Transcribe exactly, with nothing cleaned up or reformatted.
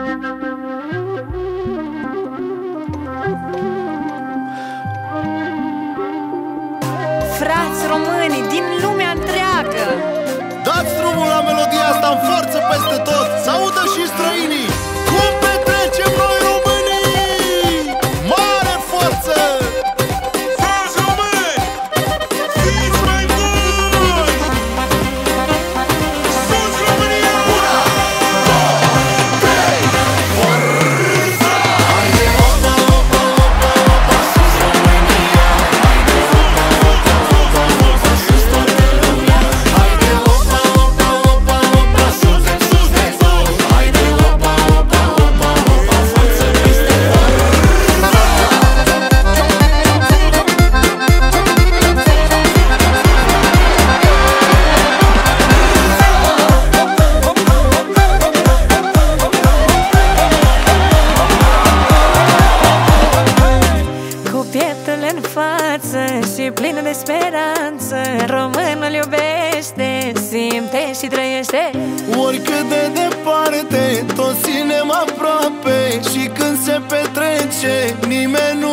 Frați români din lumea întreagă, dați drumul la melodia asta în forță peste tot, să audă și străinii. Cum petrecem noi românii? Mare forță! Frați români, fiți mai buni! Sus România! Una, două, trei, forța! Haide opa, opa, opa, opa, sus România! Haide opa, opa, opa, opa, sus toată lumea! Haide opa, opa, opa, opa, sus de sus de tot! Haide opa, opa, opa, opa, forță peste tot! cu pieptul în față și plină de speranță, românul iubește, simte și trăiește. Oricât de departe, toți ținem aproape, și când se petrece, nimeni nu